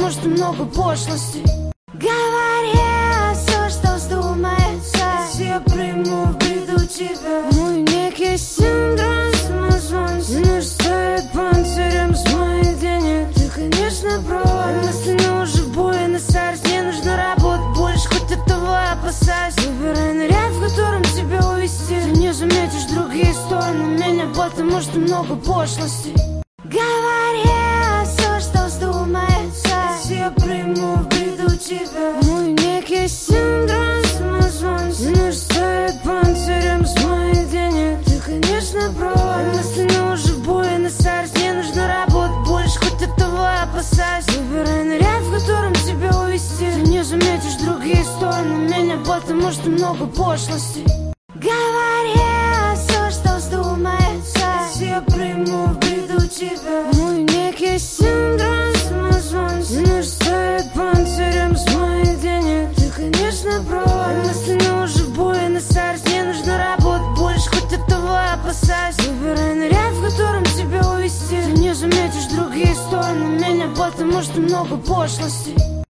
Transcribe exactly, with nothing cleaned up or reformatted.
потому что много пошлости. Говори все, что вздумается, я приму в виду тебя. Мой некий синдром самозванца, нож стоит панцирем с моих денег. Ты, конечно, права, мысленно уже в бой на старость. Мне нужно работать больше, хоть этого опасаюсь. Выбирай наряд, в котором тебя увезти. Ты не заметишь другие стороны меня, потому что много пошлости. Говори все, что вздумается, я приму в виду тебя. Мой некий синдром самозванца, нож стоит панцирем с моих денег. Ты, конечно, права, мысленно уже в бой на старость. Мне нужно работать больше, хоть этого опасаюсь. Выбирай наряд, в котором тебя увезти. Ты не заметишь другие стороны меня, потому что много пошлости. Говори все, что вздумается, я приму в виду тебя. Мой некий синдром самозванца, нож стоит панцирем с моих денег. Ты, конечно, права, мысленно уже в бой на старость. Мне нужно работать больше, хоть этого опасаюсь. Выбирай наряд, в котором тебя увезти. Ты не заметишь другие стороны меня, потому что много пошлости.